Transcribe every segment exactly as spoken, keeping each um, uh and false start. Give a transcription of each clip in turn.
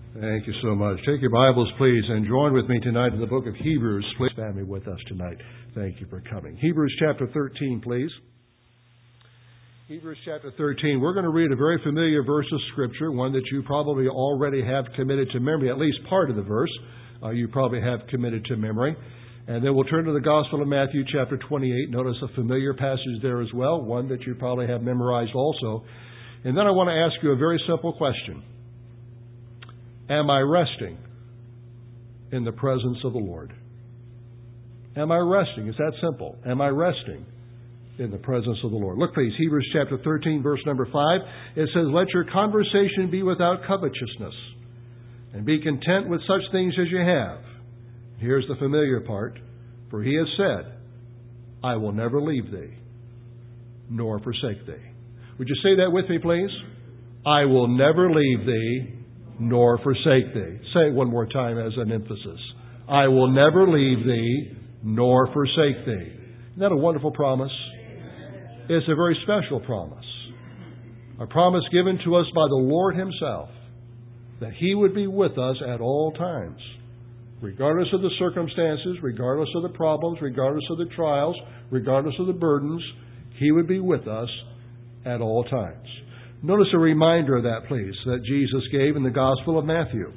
Thank you so much. Take your Bibles, please, and join with me tonight in the book of Hebrews. Please family with us tonight. Thank you for coming. Hebrews chapter thirteen, please. Hebrews chapter thirteen. We're going to read a very familiar verse of Scripture, one that you probably already have committed to memory, at least part of the verse uh, you probably have committed to memory. And then we'll turn to the Gospel of Matthew chapter twenty-eight. Notice a familiar passage there as well, one that you probably have memorized also. And then I want to ask you a very simple question. Am I resting in the presence of the Lord? Am I resting? It's that simple. Am I resting in the presence of the Lord? Look, please, Hebrews chapter thirteen, verse number five. It says, "Let your conversation be without covetousness, and be content with such things as you have." Here's the familiar part. "For he has said, I will never leave thee, nor forsake thee." Would you say that with me, please? I will never leave thee, nor forsake thee. Say it one more time as an emphasis. I will never leave thee, nor forsake thee. Isn't that a wonderful promise? It's a very special promise. A promise given to us by the Lord Himself, that He would be with us at all times, regardless of the circumstances, regardless of the problems, regardless of the trials, regardless of the burdens. He would be with us at all times. Notice a reminder of that, please, that Jesus gave in the Gospel of Matthew.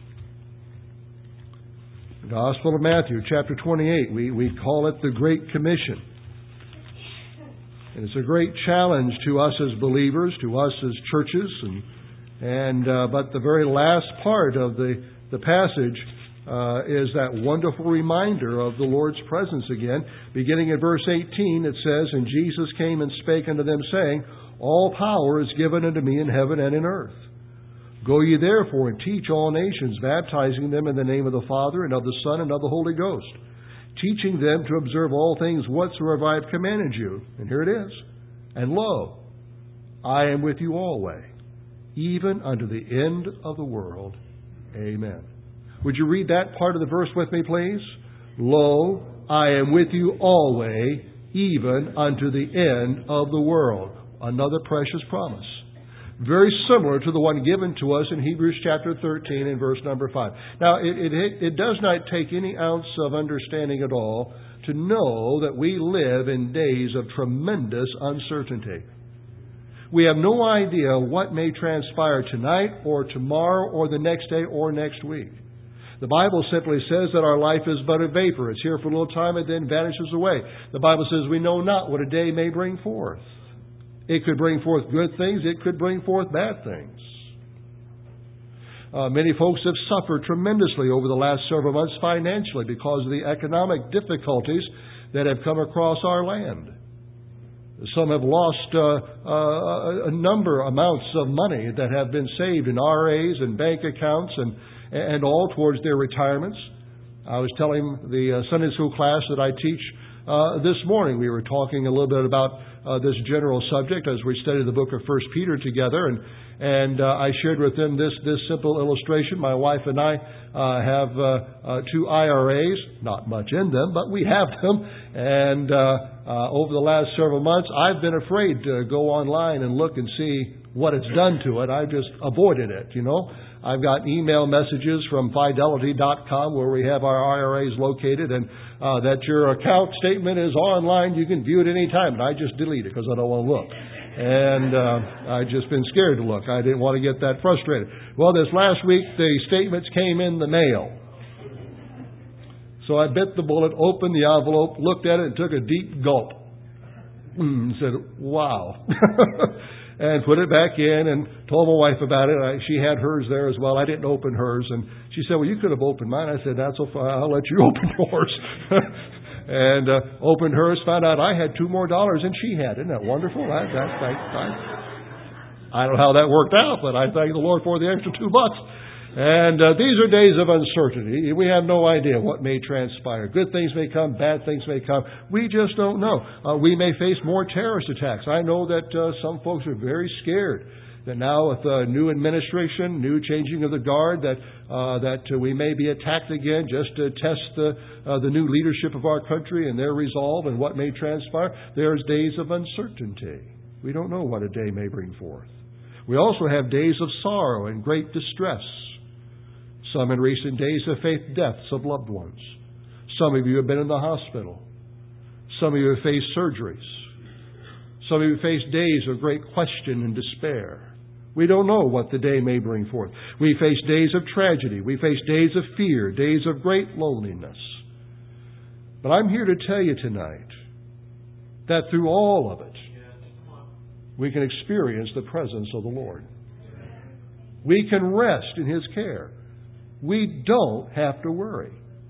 The Gospel of Matthew, chapter twenty-eight. We, we call it the Great Commission. And it's a great challenge to us as believers, to us as churches. And, and uh, but the very last part of the, the passage uh, is that wonderful reminder of the Lord's presence again. Beginning at verse eighteen, it says, "And Jesus came and spake unto them, saying, All power is given unto me in heaven and in earth. Go ye therefore and teach all nations, baptizing them in the name of the Father and of the Son and of the Holy Ghost, teaching them to observe all things whatsoever I have commanded you." And here it is. "And lo, I am with you always, even unto the end of the world. Amen." Would you read that part of the verse with me, please? "Lo, I am with you always, even unto the end of the world." Another precious promise. Very similar to the one given to us in Hebrews chapter thirteen and verse number five. Now, it, it, it does not take any ounce of understanding at all to know that we live in days of tremendous uncertainty. We have no idea what may transpire tonight or tomorrow or the next day or next week. The Bible simply says that our life is but a vapor. It's here for a little time and then vanishes away. The Bible says we know not what a day may bring forth. It could bring forth good things. It could bring forth bad things. Uh, many folks have suffered tremendously over the last several months financially because of the economic difficulties that have come across our land. Some have lost uh, uh, a number, amounts of money that have been saved in R As and bank accounts and, and all towards their retirements. I was telling the uh, Sunday school class that I teach uh, this morning, we were talking a little bit about Uh, this general subject as we studied the book of First Peter together, and and uh, I shared with them this this simple illustration. My wife and I uh, have uh, uh, two I R As, not much in them, but we have them. And uh, uh, over the last several months, I've been afraid to go online and look and see what it's done to it. I've just avoided it. You know, I've got email messages from Fidelity dot com where we have our I R As located, and uh, that your account statement is online. You can view it any time. And I just delete it because I don't want to look. And uh, I've just been scared to look. I didn't want to get that frustrated. Well, this last week, the statements came in the mail. So I bit the bullet, opened the envelope, looked at it, and took a deep gulp. And said, wow. And put it back in and told my wife about it. I, she had hers there as well. I didn't open hers. And she said, well, you could have opened mine. I said, that's so fine. I'll let you open yours. And uh, opened hers, found out I had two more dollars than she had. Isn't that wonderful? I, that, I, I, I don't know how that worked out, but I thank the Lord for the extra two bucks. And uh, these are days of uncertainty. We have no idea what may transpire. Good things may come, bad things may come. We just don't know. Uh, we may face more terrorist attacks. I know that uh, some folks are very scared that now with the new administration, new changing of the guard, that uh, that uh, we may be attacked again just to test the uh, the new leadership of our country and their resolve and what may transpire. There's days of uncertainty. We don't know what a day may bring forth. We also have days of sorrow and great distress. Some in recent days have faced deaths of loved ones. Some of you have been in the hospital. Some of you have faced surgeries. Some of you have faced days of great question and despair. We don't know what the day may bring forth. We face days of tragedy. We face days of fear, days of great loneliness. But I'm here to tell you tonight that through all of it, we can experience the presence of the Lord. We can rest in His care. We don't have to worry.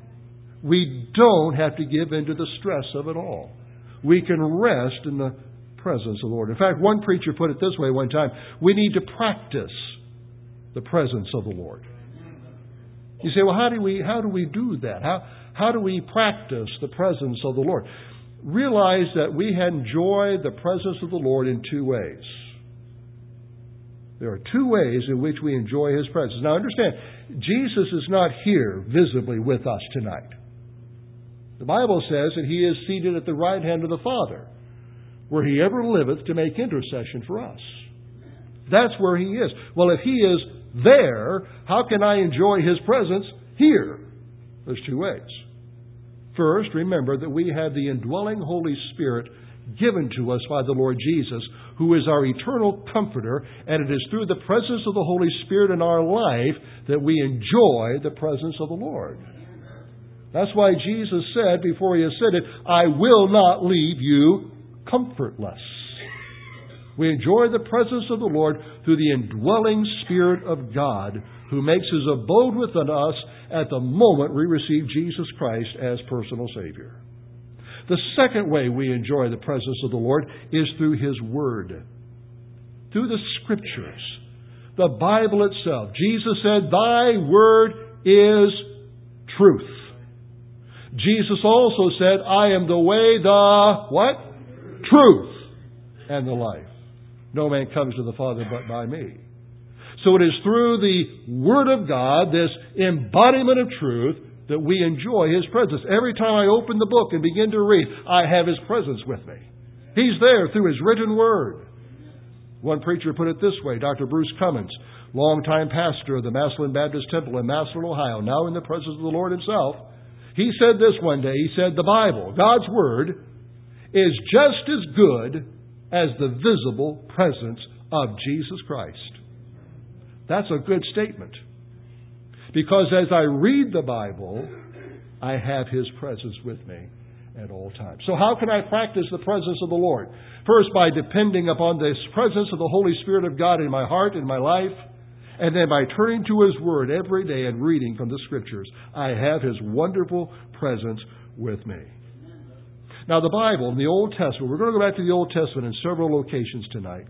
We don't have to give in to the stress of it all. We can rest in the presence of the Lord. In fact, one preacher put it this way one time: we need to practice the presence of the Lord. You say, well, how do we how do we do that? How how do we practice the presence of the Lord? Realize that we enjoy the presence of the Lord in two ways. There are two ways in which we enjoy His presence. Now understand, Jesus is not here visibly with us tonight. The Bible says that He is seated at the right hand of the Father, where He ever liveth to make intercession for us. That's where He is. Well, if He is there, how can I enjoy His presence here? There's two ways. First, remember that we have the indwelling Holy Spirit given to us by the Lord Jesus, who is our eternal comforter, and it is through the presence of the Holy Spirit in our life that we enjoy the presence of the Lord. That's why Jesus said, before He ascended, I will not leave you comfortless. We enjoy the presence of the Lord through the indwelling Spirit of God, who makes His abode within us at the moment we receive Jesus Christ as personal Savior. The second way we enjoy the presence of the Lord is through His Word, through the Scriptures, the Bible itself. Jesus said, Thy Word is truth. Jesus also said, I am the way, the what? Truth and the life. No man comes to the Father but by me. So it is through the Word of God, this embodiment of truth, that we enjoy His presence. Every time I open the book and begin to read, I have His presence with me. He's there through His written Word. One preacher put it this way, Doctor Bruce Cummins, longtime pastor of the Massillon Baptist Temple in Massillon, Ohio, now in the presence of the Lord Himself. He said this one day, he said, the Bible, God's Word, is just as good as the visible presence of Jesus Christ. That's a good statement. Because as I read the Bible, I have His presence with me at all times. So how can I practice the presence of the Lord? First, by depending upon this presence of the Holy Spirit of God in my heart, in my life, and then by turning to His Word every day and reading from the Scriptures. I have His wonderful presence with me. Now the Bible in the Old Testament, we're going to go back to the Old Testament in several locations tonight.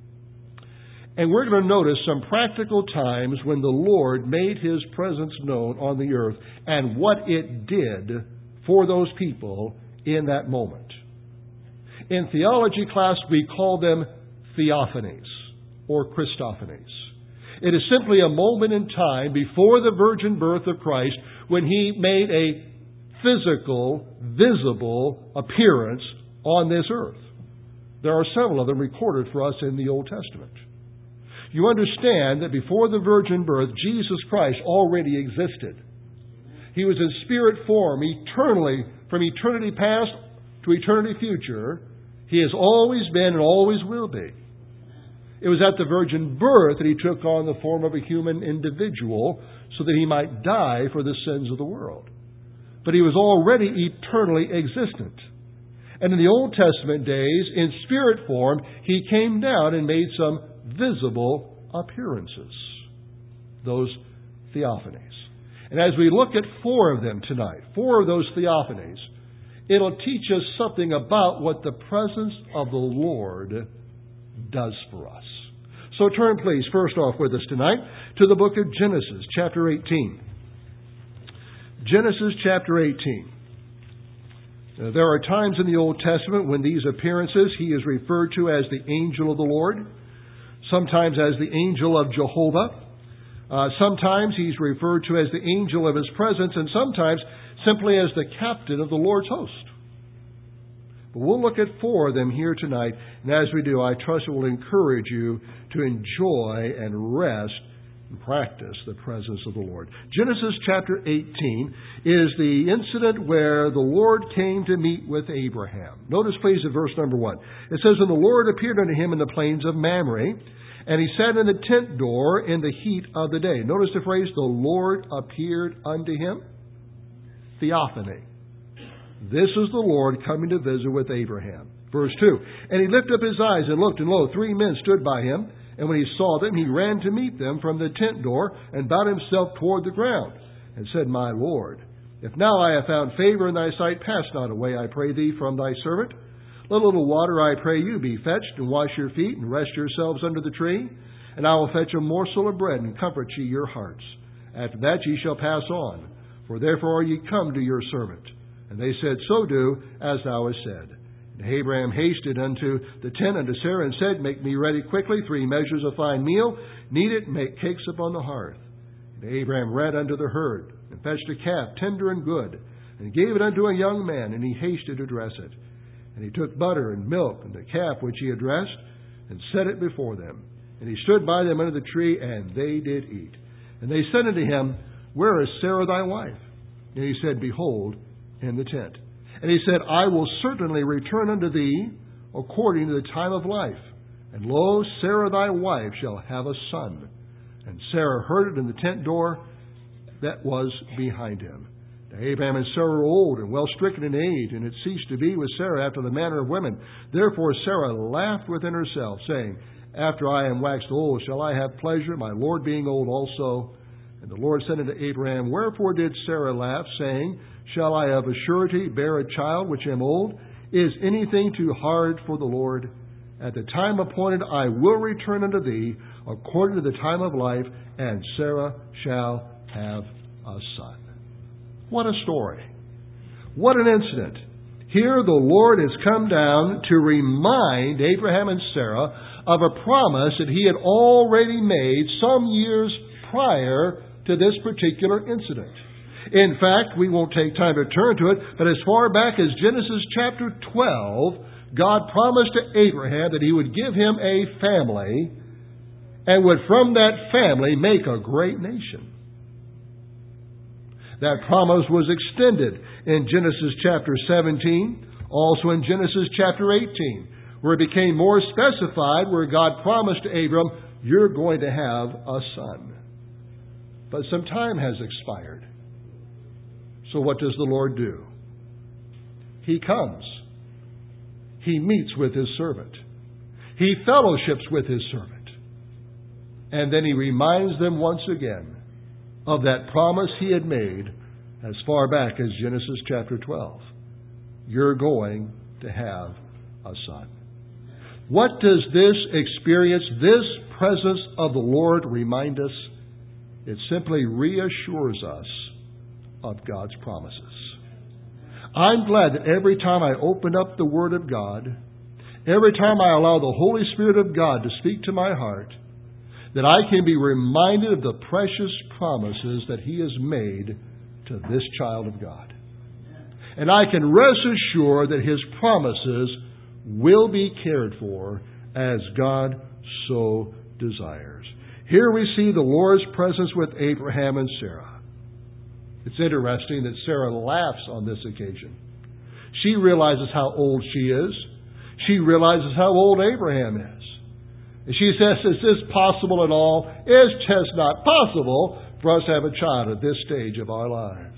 And we're going to notice some practical times when the Lord made His presence known on the earth and what it did for those people in that moment. In theology class, we call them theophanies or Christophanies. It is simply a moment in time before the virgin birth of Christ when He made a physical, visible appearance on this earth. There are several of them recorded for us in the Old Testament. You understand that before the virgin birth, Jesus Christ already existed. He was in spirit form eternally, from eternity past to eternity future. He has always been and always will be. It was at the virgin birth that He took on the form of a human individual so that He might die for the sins of the world. But He was already eternally existent. And in the Old Testament days, in spirit form, He came down and made some visible appearances. Those theophanies. And as we look at four of them tonight, four of those theophanies, it'll teach us something about what the presence of the Lord does for us. So turn, please, first off with us tonight to the book of Genesis, chapter eighteen. Genesis, chapter eighteen. Now, there are times in the Old Testament when these appearances, He is referred to as the angel of the Lord, sometimes as the angel of Jehovah. Uh, sometimes He's referred to as the angel of His presence, and sometimes simply as the captain of the Lord's host. But we'll look at four of them here tonight, and as we do, I trust it will encourage you to enjoy and rest and practice the presence of the Lord. Genesis chapter eighteen is the incident where the Lord came to meet with Abraham. Notice please at verse number one. It says, "And the Lord appeared unto him in the plains of Mamre, and he sat in the tent door in the heat of the day." Notice the phrase, "the Lord appeared unto him." Theophany. This is the Lord coming to visit with Abraham. Verse two, "And he lifted up his eyes and looked, and lo, three men stood by him. And when he saw them, he ran to meet them from the tent door, and bowed himself toward the ground, and said, My Lord, if now I have found favor in thy sight, pass not away, I pray thee, from thy servant. Let a little water, I pray you, be fetched, and wash your feet, and rest yourselves under the tree. And I will fetch a morsel of bread, and comfort ye your hearts. After that ye shall pass on, for therefore are ye come to your servant. And they said, So do, as thou hast said. And Abraham hasted unto the tent unto Sarah, and said, Make me ready quickly three measures of fine meal, knead it, and make cakes upon the hearth. And Abraham ran unto the herd, and fetched a calf, tender and good, and gave it unto a young man, and he hasted to dress it. And he took butter and milk, and the calf which he had dressed, and set it before them. And he stood by them under the tree, and they did eat. And they said unto him, Where is Sarah thy wife? And he said, Behold, in the tent. And he said, I will certainly return unto thee according to the time of life. And lo, Sarah thy wife shall have a son. And Sarah heard it in the tent door that was behind him. Now Abraham and Sarah were old and well stricken in age, and it ceased to be with Sarah after the manner of women. Therefore Sarah laughed within herself, saying, After I am waxed old, shall I have pleasure, my Lord being old also? And the Lord said unto Abraham, Wherefore did Sarah laugh, saying, Shall I of a surety bear a child which am old? Is anything too hard for the Lord? At the time appointed I will return unto thee according to the time of life, and Sarah shall have a son. What a story. What an incident. Here the Lord has come down to remind Abraham and Sarah of a promise that he had already made some years prior to this particular incident. In fact, we won't take time to turn to it, but as far back as Genesis chapter twelve, God promised to Abraham that he would give him a family and would from that family make a great nation. That promise was extended in Genesis chapter seventeen, also in Genesis chapter eighteen, where it became more specified, where God promised to Abram, you're going to have a son. But some time has expired. So what does the Lord do? He comes. He meets with His servant. He fellowships with His servant. And then He reminds them once again of that promise He had made as far back as Genesis chapter twelve. You're going to have a son. What does this experience, this presence of the Lord remind us? It simply reassures us of God's promises. I'm glad that every time I open up the Word of God, every time I allow the Holy Spirit of God to speak to my heart, that I can be reminded of the precious promises that He has made to this child of God. And I can rest assured that His promises will be cared for as God so desires. Here we see the Lord's presence with Abraham and Sarah. It's interesting that Sarah laughs on this occasion. She realizes how old she is. She realizes how old Abraham is. And she says, is this possible at all? It's just not possible for us to have a child at this stage of our lives.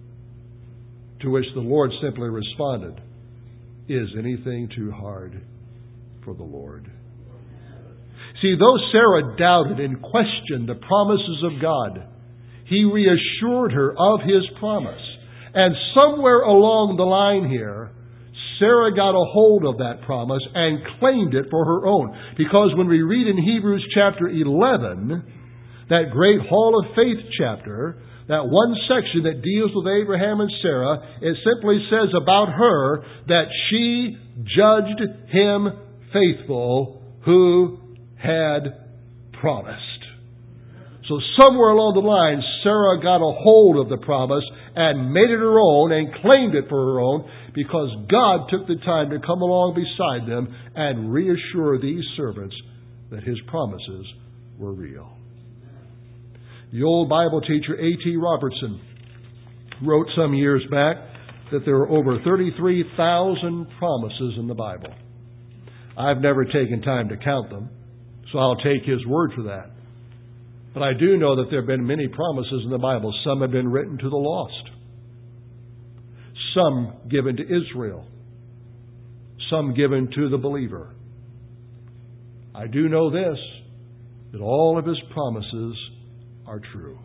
To which the Lord simply responded, is anything too hard for the Lord? See, though Sarah doubted and questioned the promises of God, He reassured her of His promise. And somewhere along the line here, Sarah got a hold of that promise and claimed it for her own. Because when we read in Hebrews chapter eleven, that great Hall of Faith chapter, that one section that deals with Abraham and Sarah, it simply says about her that she judged him faithful who had promised. So somewhere along the line, Sarah got a hold of the promise and made it her own and claimed it for her own because God took the time to come along beside them and reassure these servants that His promises were real. The old Bible teacher A T Robertson wrote some years back that there are over thirty-three thousand promises in the Bible. I've never taken time to count them, so I'll take his word for that. But I do know that there have been many promises in the Bible. Some have been written to the lost. Some given to Israel. Some given to the believer. I do know this, that all of His promises are true.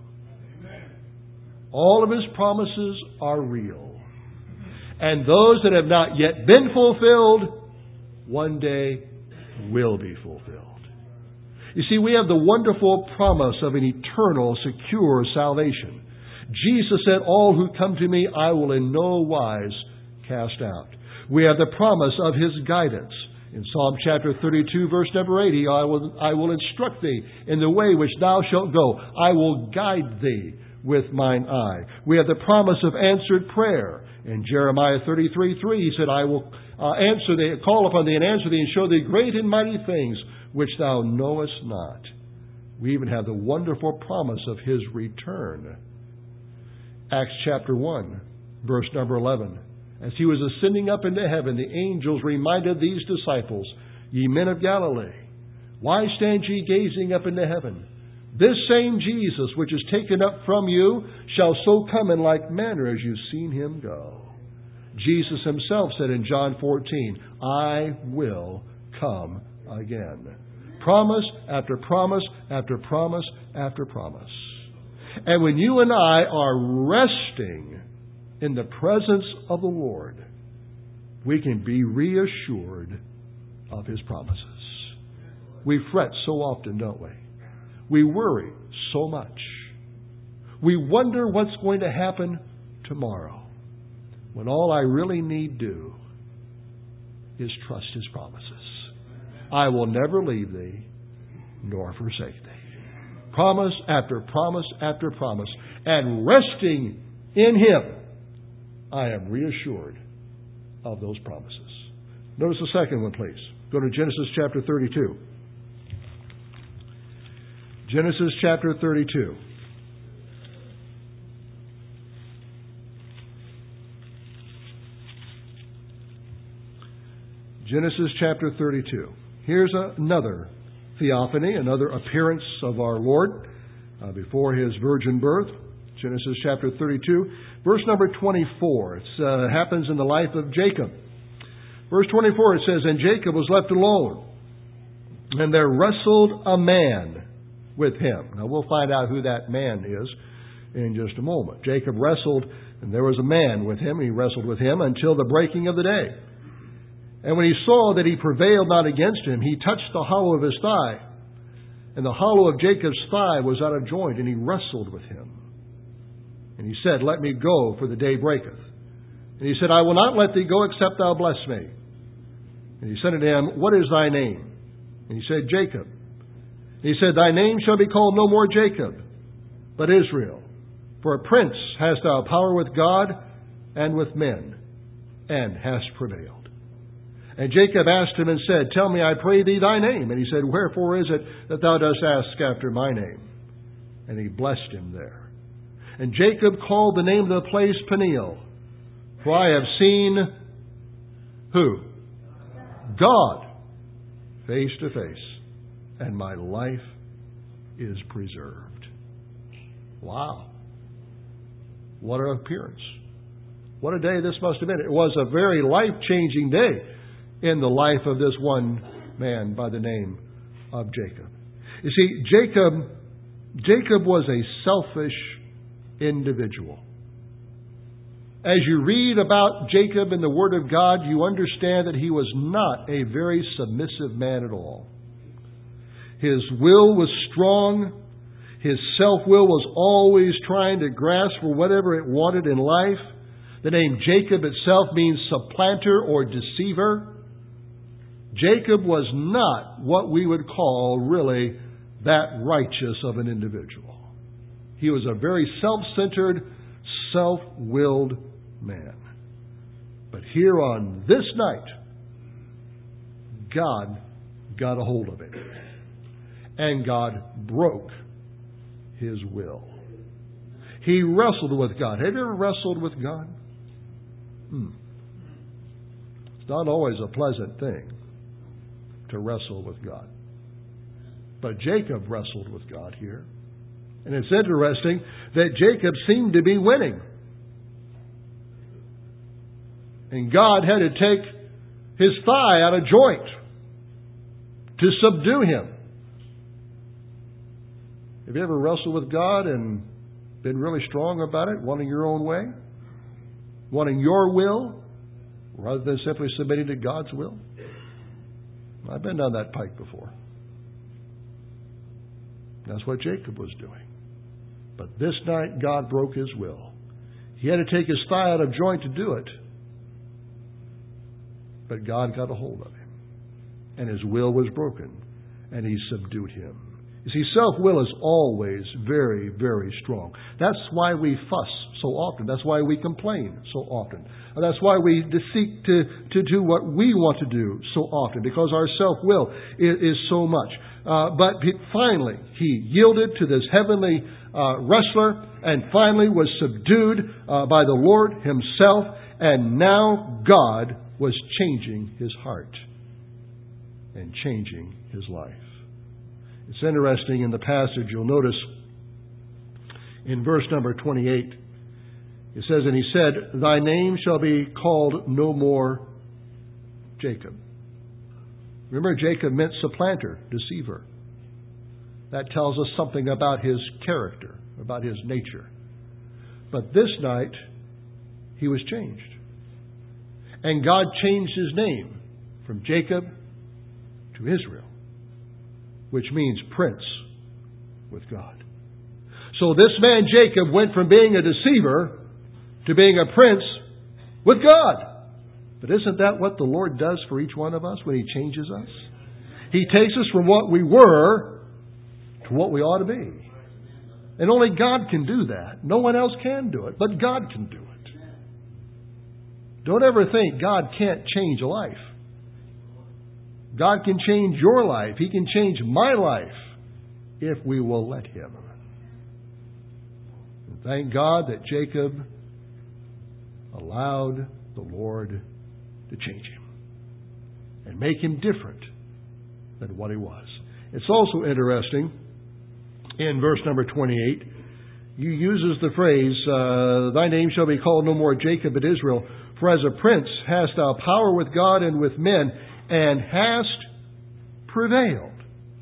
All of His promises are real. And those that have not yet been fulfilled, one day will be fulfilled. You see, we have the wonderful promise of an eternal, secure salvation. Jesus said, all who come to me, I will in no wise cast out. We have the promise of His guidance. In Psalm chapter thirty-two, verse number eighty, I will, I will instruct thee in the way which thou shalt go. I will guide thee with mine eye. We have the promise of answered prayer. In Jeremiah thirty-three, three, He said, I will uh, answer thee, call upon thee and answer thee and show thee great and mighty things which thou knowest not. We even have the wonderful promise of His return. Acts chapter one, verse number eleven. As He was ascending up into heaven, the angels reminded these disciples, Ye men of Galilee, why stand ye gazing up into heaven? This same Jesus, which is taken up from you, shall so come in like manner as you've seen Him go. Jesus Himself said in John fourteen, I will come again. Promise after promise after promise after promise. And when you and I are resting in the presence of the Lord, we can be reassured of His promises. We fret so often, don't we? We worry so much. We wonder what's going to happen tomorrow, when all I really need do is trust His promises. I will never leave thee nor forsake thee. Promise after promise after promise. And resting in Him, I am reassured of those promises. Notice the second one, please. Go to Genesis chapter thirty-two. Genesis chapter thirty-two. Genesis chapter thirty-two. Here's another theophany, another appearance of our Lord uh, before His virgin birth. Genesis chapter thirty-two, verse number twenty-four. It uh, happens in the life of Jacob. Verse twenty-four, it says, And Jacob was left alone, and there wrestled a man with him. Now we'll find out who that man is in just a moment. Jacob wrestled, and there was a man with him. He wrestled with him until the breaking of the day. And when he saw that he prevailed not against him, he touched the hollow of his thigh. And the hollow of Jacob's thigh was out of joint, and he wrestled with him. And he said, Let me go, for the day breaketh. And he said, I will not let thee go, except thou bless me. And he said unto him, What is thy name? And he said, Jacob. And he said, Thy name shall be called no more Jacob, but Israel. For a prince hast thou power with God and with men, and hast prevailed. And Jacob asked him and said, Tell me, I pray thee, thy name. And he said, Wherefore is it that thou dost ask after my name? And he blessed him there. And Jacob called the name of the place Peniel, for I have seen who? God, face to face, and my life is preserved. Wow. What an appearance. What a day this must have been. It was a very life-changing day in the life of this one man by the name of Jacob. You see, Jacob, Jacob was a selfish individual. As you read about Jacob in the Word of God, you understand that he was not a very submissive man at all. His will was strong. His self-will was always trying to grasp for whatever it wanted in life. The name Jacob itself means supplanter or deceiver. Jacob was not what we would call really that righteous of an individual. He was a very self-centered, self-willed man. But here on this night, God got a hold of him. And God broke His will. He wrestled with God. Have you ever wrestled with God? Hmm. It's not always a pleasant thing to wrestle with God. But Jacob wrestled with God here. And it's interesting that Jacob seemed to be winning. And God had to take his thigh out of joint to subdue him. Have you ever wrestled with God and been really strong about it, wanting your own way? Wanting your will rather than simply submitting to God's will? I've been down that pike before. That's what Jacob was doing. But this night, God broke his will. He had to take his thigh out of joint to do it. But God got a hold of him. And his will was broken. And he subdued him. You see, self-will is always very, very strong. That's why we fuss so often. That's why we complain so often. And that's why we seek to, to do what we want to do so often. Because our self-will is, is so much. Uh, but he, finally, he yielded to this heavenly uh, wrestler and finally was subdued uh, by the Lord himself. And now God was changing his heart and changing his life. It's interesting in the passage, you'll notice in verse number twenty-eight, it says, "And he said, Thy name shall be called no more Jacob." Remember, Jacob meant supplanter, deceiver. That tells us something about his character, about his nature. But this night, he was changed. And God changed his name from Jacob to Israel, which means prince with God. So this man Jacob went from being a deceiver to being a prince with God. But isn't that what the Lord does for each one of us when He changes us? He takes us from what we were to what we ought to be. And only God can do that. No one else can do it, but God can do it. Don't ever think God can't change a life. God can change your life. He can change my life if we will let Him. And thank God that Jacob allowed the Lord to change him and make him different than what he was. It's also interesting in verse number twenty-eight, he uses the phrase, uh, Thy name shall be called no more Jacob but Israel, for as a prince hast thou power with God and with men, and hast prevailed.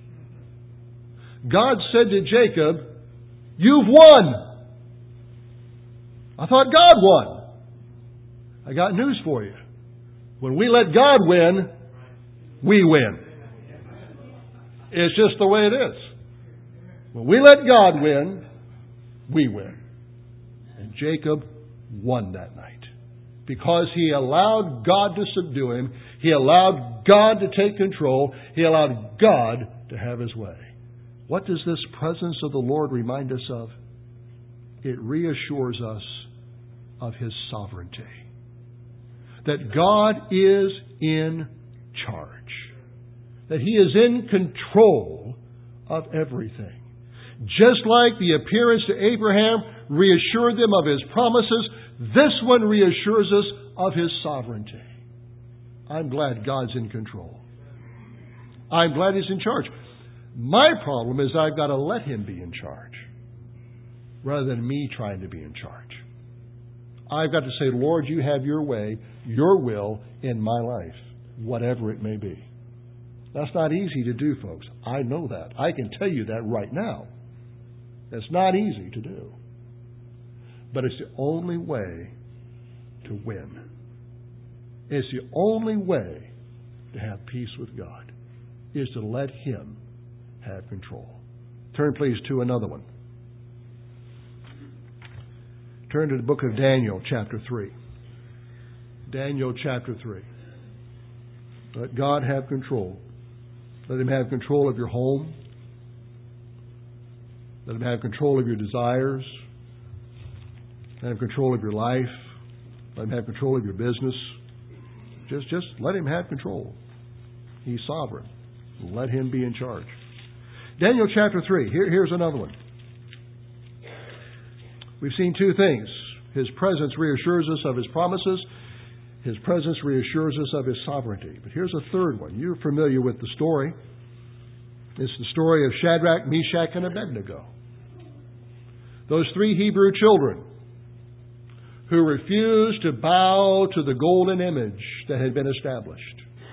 God said to Jacob, You've won. I thought God won. I got news for you. When we let God win, we win. It's just the way it is. When we let God win, we win. And Jacob won that night. Because he allowed God to subdue him. He allowed God to take control. He allowed God to have His way. What does this presence of the Lord remind us of? It reassures us of His sovereignty. That God is in charge. That He is in control of everything. Just like the appearance to Abraham reassured them of His promises, this one reassures us of His sovereignty. I'm glad God's in control. I'm glad He's in charge. My problem is I've got to let Him be in charge rather than me trying to be in charge. I've got to say, Lord, You have Your way, Your will in my life, whatever it may be. That's not easy to do, folks. I know that. I can tell you that right now. It's not easy to do. But it's the only way to win. It's the only way to have peace with God, is to let Him have control. Turn, please, to another one. Turn to the book of Daniel, chapter three. Daniel, chapter three. Let God have control. Let Him have control of your home. Let Him have control of your desires. Let Him have control of your life. Let Him have control of your business. Just, just let Him have control. He's sovereign. Let Him be in charge. Daniel chapter three. Here, here's another one. We've seen two things. His presence reassures us of His promises. His presence reassures us of His sovereignty. But here's a third one. You're familiar with the story. It's the story of Shadrach, Meshach, and Abednego. Those three Hebrew children who refused to bow to the golden image that had been established.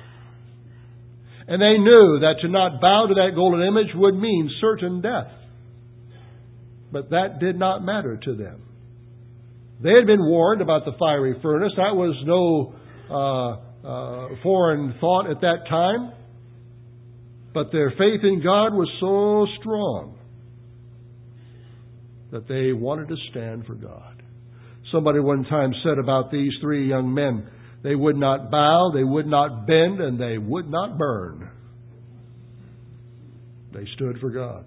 And they knew that to not bow to that golden image would mean certain death. But that did not matter to them. They had been warned about the fiery furnace. That was no uh, uh, foreign thought at that time. But their faith in God was so strong that they wanted to stand for God. Somebody one time said about these three young men, they would not bow, they would not bend, and they would not burn. They stood for God.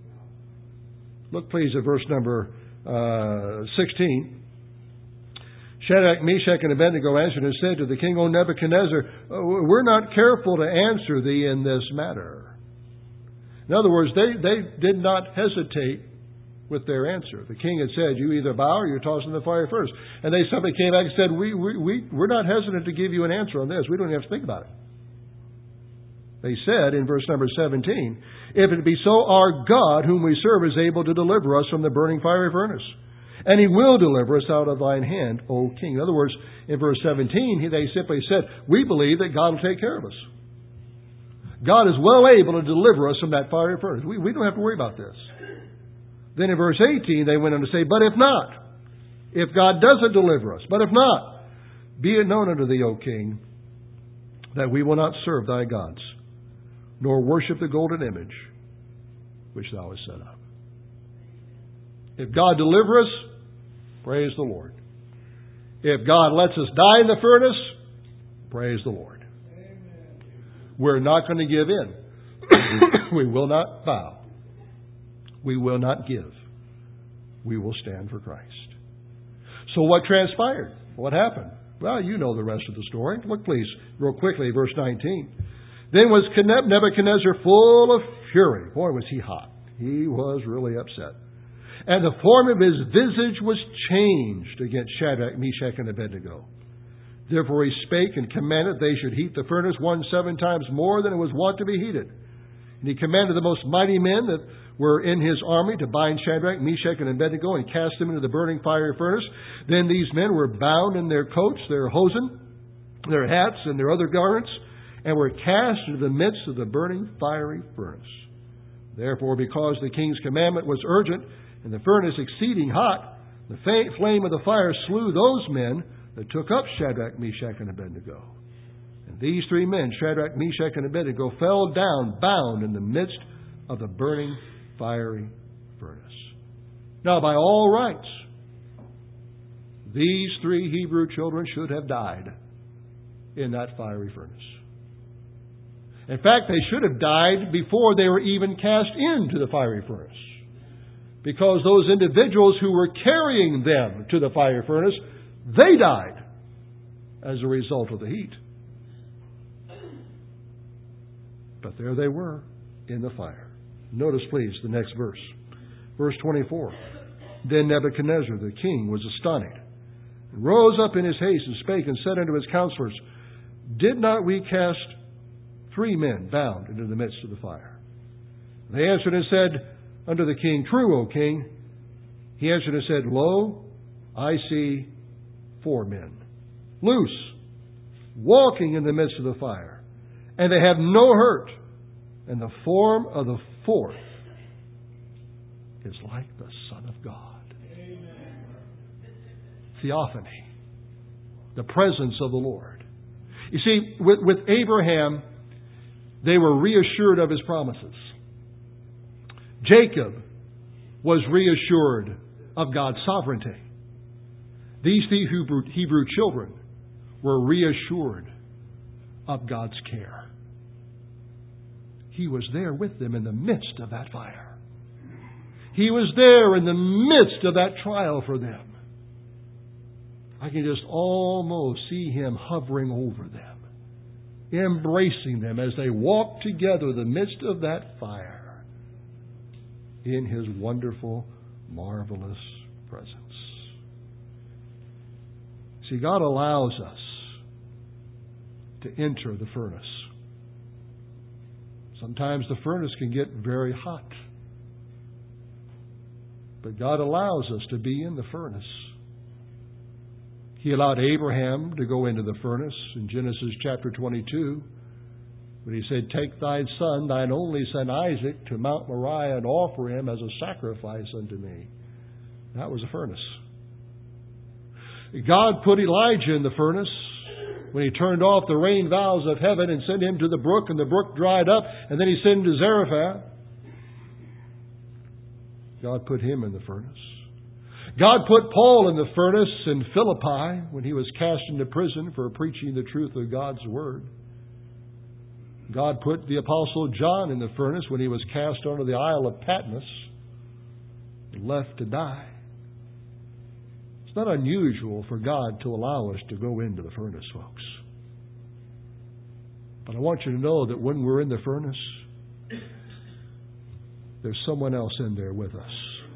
Look please at verse number uh, sixteen. Shadrach, Meshach, and Abednego answered and said to the king, O Nebuchadnezzar, we're not careful to answer thee in this matter. In other words, they, they did not hesitate with their answer. The king had said, you either bow or you're tossed in the fire first. And they simply came back and said, we, we, we, we're not hesitant to give you an answer on this. We don't even have to think about it. They said in verse number seventeen, if it be so, our God whom we serve is able to deliver us from the burning fiery furnace. And He will deliver us out of thine hand, O king. In other words, in verse seventeen, they simply said, we believe that God will take care of us. God is well able to deliver us from that fiery furnace. We, we don't have to worry about this. Then in verse eighteen, they went on to say, but if not, if God doesn't deliver us, but if not, be it known unto thee, O king, that we will not serve thy gods, nor worship the golden image which thou hast set up. If God deliver us, praise the Lord. If God lets us die in the furnace, praise the Lord. Amen. We're not going to give in. We will not bow. We will not give. We will stand for Christ. So what transpired? What happened? Well, you know the rest of the story. Look, please, real quickly, verse nineteen. Then was Nebuchadnezzar full of fury. Boy, was he hot. He was really upset. And the form of his visage was changed against Shadrach, Meshach, and Abednego. Therefore he spake and commanded they should heat the furnace one seven times more than it was wont to be heated. And he commanded the most mighty men that were in his army to bind Shadrach, Meshach, and Abednego and cast them into the burning fiery furnace. Then these men were bound in their coats, their hosen, their hats, and their other garments, and were cast into the midst of the burning fiery furnace. Therefore, because the king's commandment was urgent, and the furnace exceeding hot, the flame of the fire slew those men that took up Shadrach, Meshach, and Abednego. And these three men, Shadrach, Meshach, and Abednego, fell down bound in the midst of the burning fiery furnace. Now, by all rights, these three Hebrew children should have died in that fiery furnace. In fact, they should have died before they were even cast into the fiery furnace. Because those individuals who were carrying them to the fiery furnace, they died as a result of the heat. But there they were in the fire. Notice, please, the next verse. Verse twenty-four. Then Nebuchadnezzar the king was astonished, and rose up in his haste, and spake and said unto his counselors, Did not we cast three men bound into the midst of the fire? They answered and said unto the king, True, O king. He answered and said, Lo, I see four men, loose, walking in the midst of the fire, and they have no hurt, and the form of the fourth is like the Son of God. Amen. Theophany, the presence of the Lord. You see, with, with Abraham, they were reassured of his promises. Jacob was reassured of God's sovereignty. These three Hebrew, Hebrew children were reassured of God's care. He was there with them in the midst of that fire. He was there in the midst of that trial for them. I can just almost see Him hovering over them, embracing them as they walk together in the midst of that fire in His wonderful, marvelous presence. See, God allows us to enter the furnace. Sometimes the furnace can get very hot. But God allows us to be in the furnace. He allowed Abraham to go into the furnace in Genesis chapter twenty-two. When He said, "Take thy son, thine only son Isaac, to Mount Moriah and offer him as a sacrifice unto me." That was a furnace. God put Elijah in the furnace when He turned off the rain valves of heaven and sent him to the brook, and the brook dried up, and then He sent him to Zarephath. God put him in the furnace. God put Paul in the furnace in Philippi when he was cast into prison for preaching the truth of God's Word. God put the Apostle John in the furnace when he was cast onto the Isle of Patmos and left to die. It's not unusual for God to allow us to go into the furnace, folks. But I want you to know that when we're in the furnace, there's someone else in there with us.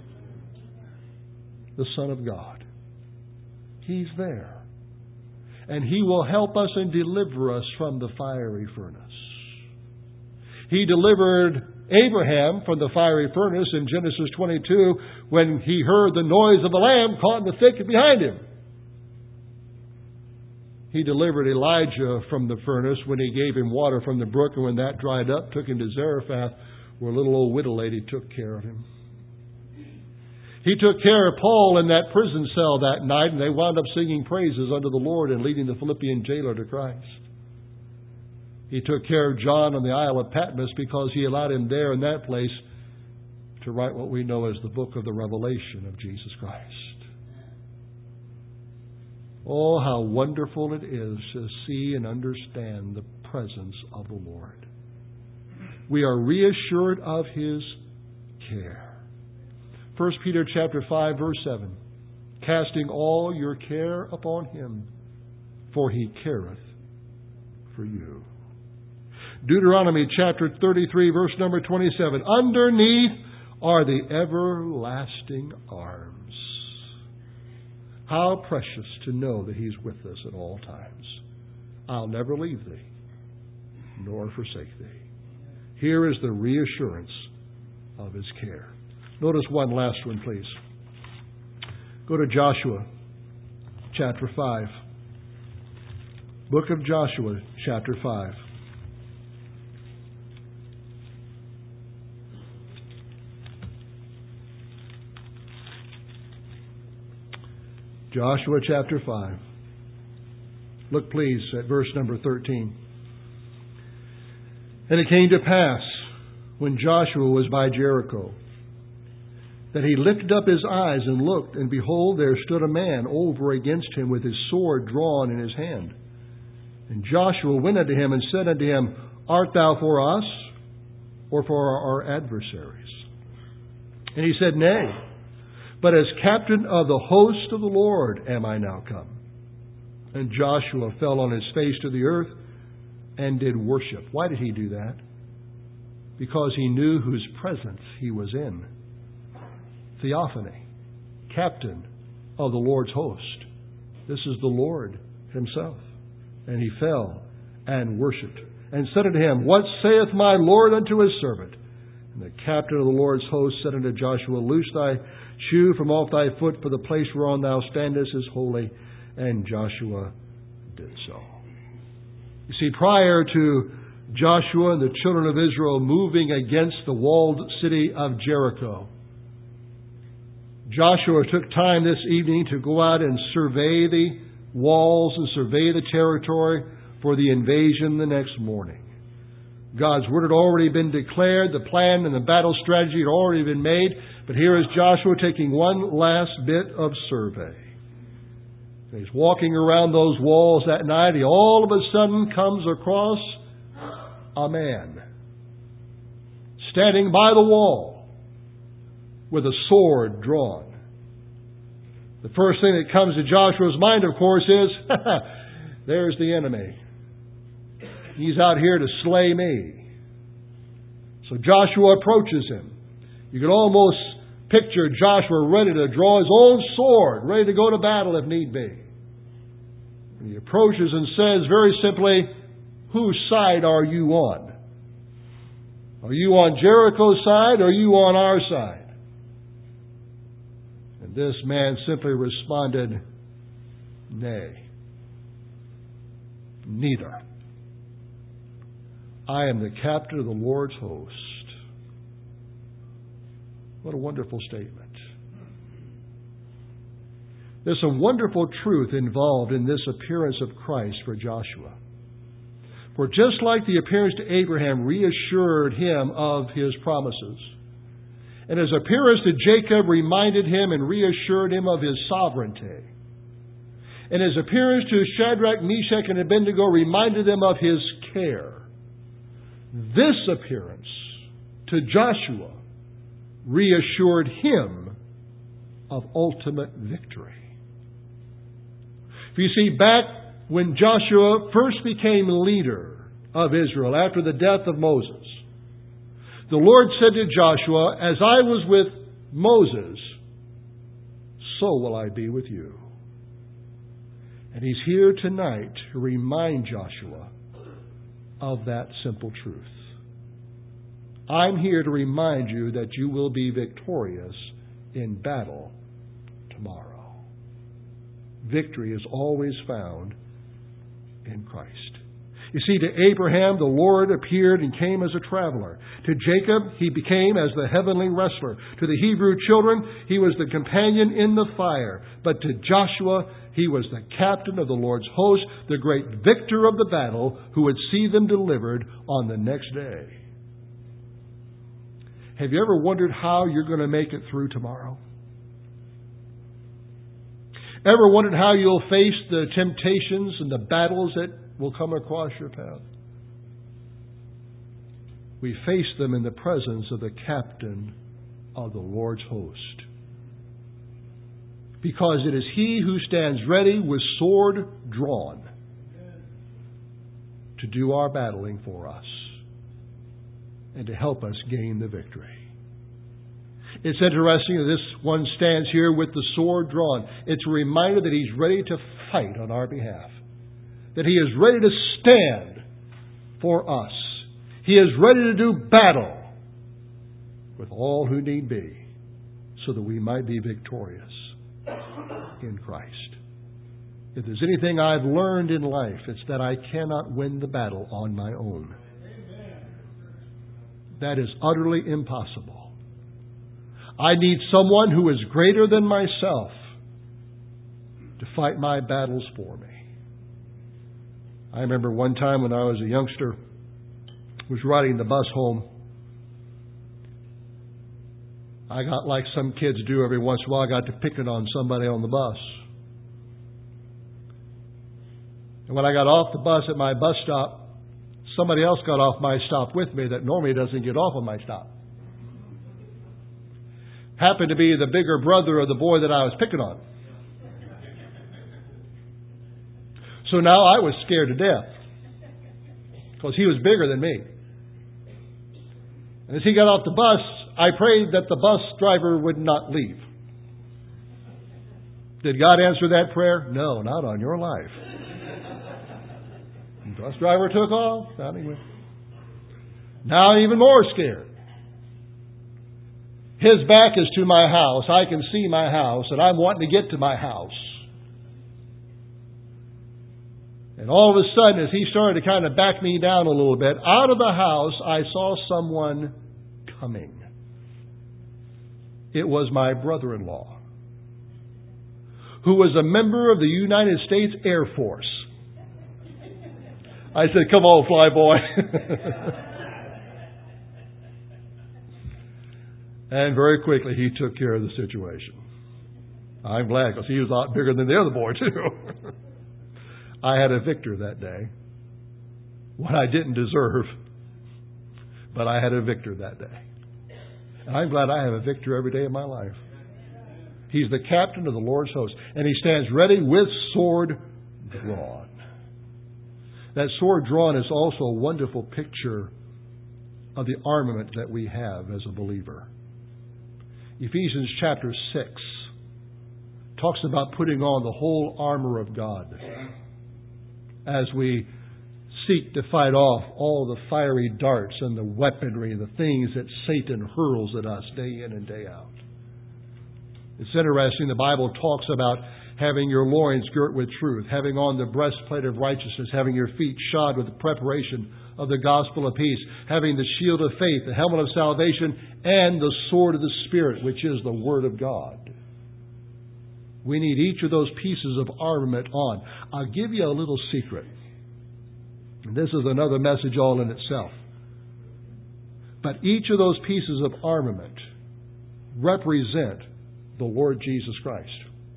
The Son of God. He's there. And He will help us and deliver us from the fiery furnace. He delivered Abraham from the fiery furnace in Genesis twenty-two when he heard the noise of the lamb caught in the thicket behind him. He delivered Elijah from the furnace when He gave him water from the brook, and when that dried up, took him to Zarephath, where a little old widow lady took care of him. He took care of Paul in that prison cell that night, and they wound up singing praises unto the Lord and leading the Philippian jailer to Christ. He took care of John on the Isle of Patmos because He allowed him there in that place to write what we know as the book of the Revelation of Jesus Christ. Oh, how wonderful it is to see and understand the presence of the Lord. We are reassured of His care. First Peter chapter five, verse seven. Casting all your care upon Him, for He careth for you. Deuteronomy chapter thirty-three, verse number twenty-seven. Underneath are the everlasting arms. How precious to know that He's with us at all times. I'll never leave thee, nor forsake thee. Here is the reassurance of His care. Notice one last one, please. Go to Joshua chapter five. Book of Joshua chapter five. Joshua chapter five. Look please at verse number thirteen. And it came to pass, when Joshua was by Jericho, that he lifted up his eyes and looked, and behold, there stood a man over against him with his sword drawn in his hand. And Joshua went unto him and said unto him, Art thou for us, or for our adversaries? And he said, Nay, but as captain of the host of the Lord am I now come. And Joshua fell on his face to the earth and did worship. Why did he do that? Because he knew whose presence he was in. Theophany, captain of the Lord's host. This is the Lord Himself. And he fell and worshipped, and said unto him, What saith my Lord unto His servant? And the captain of the Lord's host said unto Joshua, Loose thy shoe from off thy foot, for the place whereon thou standest is holy. And Joshua did so. You see, prior to Joshua and the children of Israel moving against the walled city of Jericho, Joshua took time this evening to go out and survey the walls and survey the territory for the invasion the next morning. God's word had already been declared, the plan and the battle strategy had already been made, but here is Joshua taking one last bit of survey. He's walking around those walls that night. He all of a sudden comes across a man standing by the wall with a sword drawn. The first thing that comes to Joshua's mind, of course, is, there's the enemy. He's out here to slay me. So Joshua approaches him. You can almost picture Joshua ready to draw his own sword, ready to go to battle if need be. He approaches and says very simply, whose side are you on? Are you on Jericho's side or are you on our side? And this man simply responded, nay, neither. I am the captain of the Lord's host. What a wonderful statement. There's some wonderful truth involved in this appearance of Christ for Joshua. For just like the appearance to Abraham reassured him of his promises, and his appearance to Jacob reminded him and reassured him of his sovereignty, and his appearance to Shadrach, Meshach, and Abednego reminded them of his care, this appearance to Joshua reassured him of ultimate victory. You see, back when Joshua first became leader of Israel after the death of Moses, the Lord said to Joshua, as I was with Moses, so will I be with you. And He's here tonight to remind Joshua of that simple truth. I'm here to remind you that you will be victorious in battle tomorrow. Victory is always found in Christ. You see, to Abraham, the Lord appeared and came as a traveler. To Jacob, He became as the heavenly wrestler. To the Hebrew children, He was the companion in the fire. But to Joshua, He was the captain of the Lord's host, the great victor of the battle, who would see them delivered on the next day. Have you ever wondered how you're going to make it through tomorrow? Ever wondered how you'll face the temptations and the battles that will come across your path? We face them in the presence of the captain of the Lord's host. Because it is He who stands ready with sword drawn to do our battling for us and to help us gain the victory. It's interesting that this one stands here with the sword drawn. It's a reminder that He's ready to fight on our behalf. That He is ready to stand for us. He is ready to do battle with all who need be so that we might be victorious in Christ. If there's anything I've learned in life, it's that I cannot win the battle on my own. That is utterly impossible. I need someone who is greater than myself to fight my battles for me. I remember one time when I was a youngster, was riding the bus home. I got, like some kids do every once in a while, I got to picking on somebody on the bus. And when I got off the bus at my bus stop, somebody else got off my stop with me that normally doesn't get off on my stop. Happened to be the bigger brother of the boy that I was picking on. So now I was scared to death because he was bigger than me. And as he got off the bus, I prayed that the bus driver would not leave. Did God answer that prayer? No, not on your life. The bus driver took off. Down he went. Now I'm even more scared. His back is to my house. I can see my house, and I'm wanting to get to my house. And all of a sudden, as he started to kind of back me down a little bit, out of the house, I saw someone coming. It was my brother-in-law, who was a member of the United States Air Force. I said, "Come on, fly boy." And very quickly, he took care of the situation. I'm glad, because he was a lot bigger than the other boy, too. I had a victor that day. What I didn't deserve, but I had a victor that day. And I'm glad I have a victor every day of my life. He's the captain of the Lord's host, and He stands ready with sword drawn. That sword drawn is also a wonderful picture of the armament that we have as a believer. Ephesians chapter six talks about putting on the whole armor of God. as we seek to fight off all the fiery darts and the weaponry and the things that Satan hurls at us day in and day out. It's interesting, the Bible talks about having your loins girt with truth, having on the breastplate of righteousness, having your feet shod with the preparation of the gospel of peace, having the shield of faith, the helmet of salvation, and the sword of the Spirit, which is the Word of God. We need each of those pieces of armament on. I'll give you a little secret. This is another message all in itself. But each of those pieces of armament represent the Lord Jesus Christ.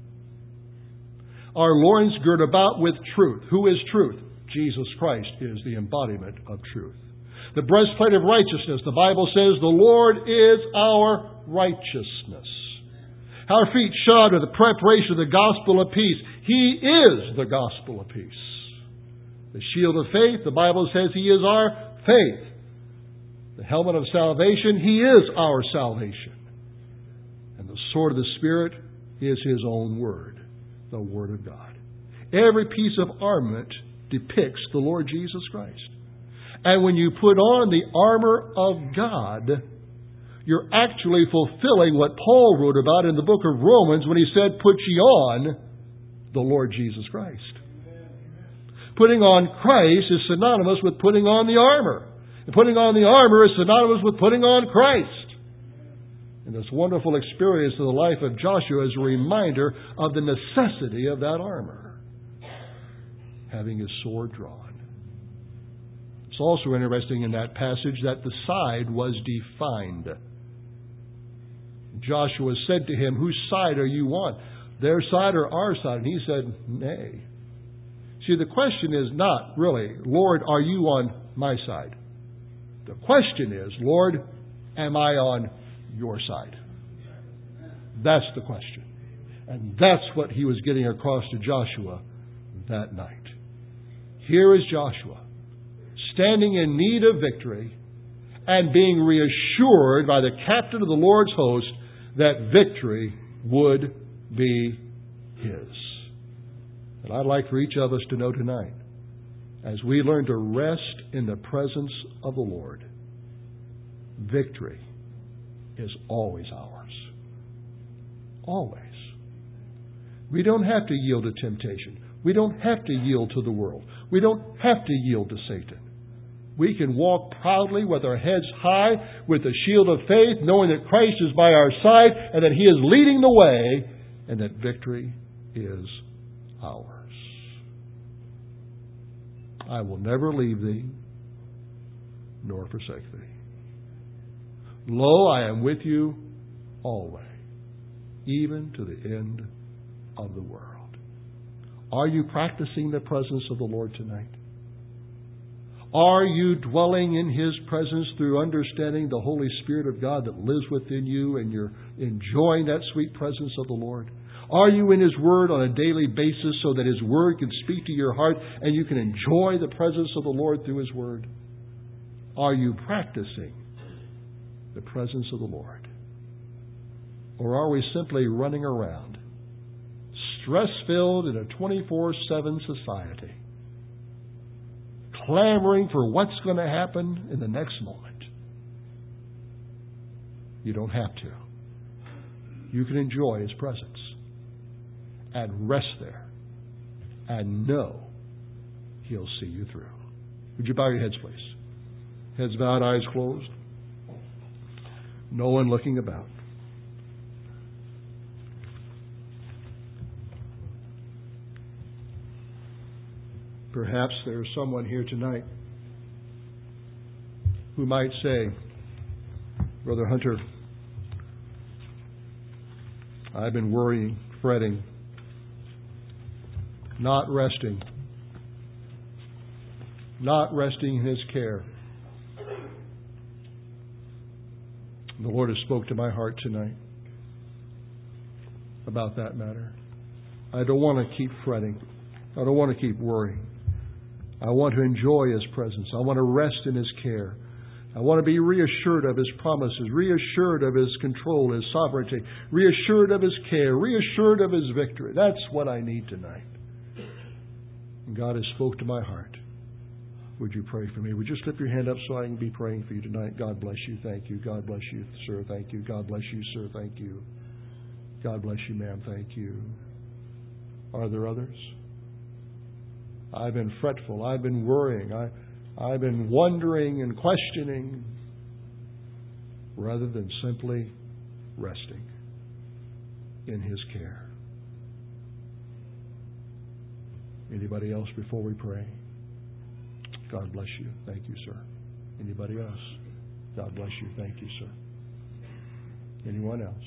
Our loins girt about with truth. Who is truth? Jesus Christ is the embodiment of truth. The breastplate of righteousness, the Bible says, the Lord is our righteousness. Our feet shod with the preparation of the gospel of peace. He is the gospel of peace. The shield of faith, the Bible says He is our faith. The helmet of salvation, He is our salvation. And the sword of the Spirit is His own Word, the Word of God. Every piece of armament depicts the Lord Jesus Christ. And when you put on the armor of God, you're actually fulfilling what Paul wrote about in the book of Romans when he said, put ye on the Lord Jesus Christ. Putting on Christ is synonymous with putting on the armor. And putting on the armor is synonymous with putting on Christ. And this wonderful experience of the life of Joshua is a reminder of the necessity of that armor. Having his sword drawn. It's also interesting in that passage that the side was defined. Joshua said to him, whose side are you on? Their side or our side? And he said, nay. See, the question is not really, Lord, are you on my side? The question is, Lord, am I on your side? That's the question. And that's what he was getting across to Joshua that night. Here is Joshua, standing in need of victory and being reassured by the captain of the Lord's host that victory would be his. And I'd like for each of us to know tonight, as we learn to rest in the presence of the Lord, victory is always ours. Always. We don't have to yield to temptation. We don't have to yield to the world. We don't have to yield to Satan. We can walk proudly with our heads high, with the shield of faith, knowing that Christ is by our side and that He is leading the way and that victory is ours. I will never leave thee nor forsake thee. Lo, I am with you always, even to the end of the world. Are you practicing the presence of the Lord tonight? Are you dwelling in His presence through understanding the Holy Spirit of God that lives within you and you're enjoying that sweet presence of the Lord? Are you in His Word on a daily basis so that His Word can speak to your heart and you can enjoy the presence of the Lord through His Word? Are you practicing the presence of the Lord? Or are we simply running around, stress-filled in a twenty-four seven society, clamoring for what's going to happen in the next moment? You don't have to. You can enjoy His presence and rest there and know He'll see you through. Would you bow your heads, please? Heads bowed, eyes closed. No one looking about. Perhaps there's someone here tonight who might say, Brother Hunter, I've been worrying, fretting, not resting, not resting in His care. The Lord has spoke to my heart tonight about that matter. I don't want to keep fretting. I don't want to keep worrying. I want to enjoy His presence. I want to rest in His care. I want to be reassured of His promises, reassured of His control, His sovereignty, reassured of His care, reassured of His victory. That's what I need tonight. and God has spoke to my heart, would you pray for me? Would you slip your hand up so I can be praying for you tonight? God bless you. Thank you. God bless you, sir. Thank you. God bless you, sir. Thank you. God bless you, ma'am. Thank you. Are there others? I've been fretful. I've been worrying. I, I've been wondering and questioning rather than simply resting in His care. Anybody else before we pray? God bless you. Thank you, sir. Anybody else? God bless you. Thank you, sir. Anyone else?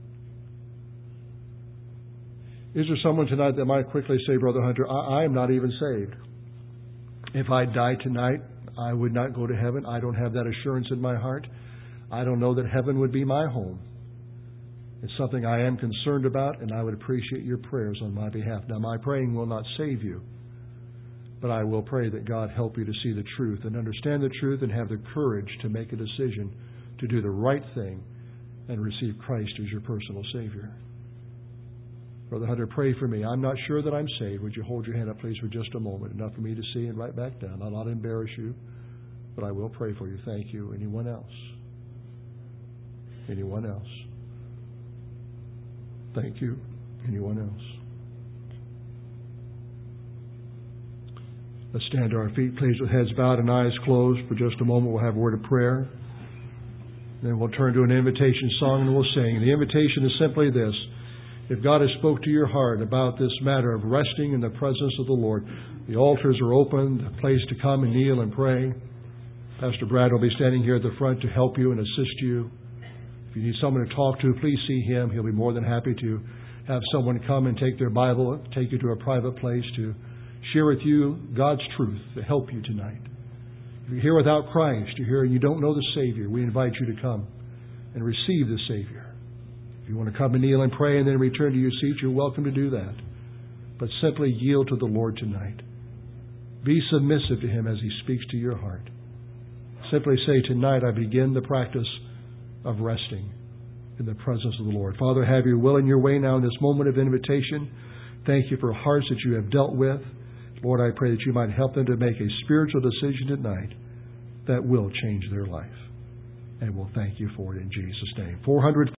Is there someone tonight that might quickly say, Brother Hunter, I, I am not even saved. If I die tonight, I would not go to heaven. I don't have that assurance in my heart. I don't know that heaven would be my home. It's something I am concerned about, and I would appreciate your prayers on my behalf. Now, my praying will not save you, but I will pray that God help you to see the truth and understand the truth and have the courage to make a decision to do the right thing and receive Christ as your personal Savior. Brother Hunter, pray for me. I'm not sure that I'm saved. Would you hold your hand up, please, for just a moment? Enough for me to see and write back down. I'll not embarrass you, but I will pray for you. Thank you. Anyone else? Anyone else? Thank you. Anyone else? Let's stand to our feet, please, with heads bowed and eyes closed. For just a moment, we'll have a word of prayer. Then we'll turn to an invitation song and we'll sing. The invitation is simply this. If God has spoke to your heart about this matter of resting in the presence of the Lord, the altars are open, the place to come and kneel and pray. Pastor Brad will be standing here at the front to help you and assist you. If you need someone to talk to, please see him. He'll be more than happy to have someone come and take their Bible, take you to a private place to share with you God's truth to help you tonight. If you're here without Christ, you're here and you don't know the Savior, we invite you to come and receive the Savior. If you want to come and kneel and pray and then return to your seat, you're welcome to do that. But simply yield to the Lord tonight. Be submissive to Him as He speaks to your heart. Simply say, tonight I begin the practice of resting in the presence of the Lord. Father, have your will and your way now in this moment of invitation. Thank you for hearts that you have dealt with. Lord, I pray that you might help them to make a spiritual decision tonight that will change their life. And we'll thank you for it in Jesus' name. four hundred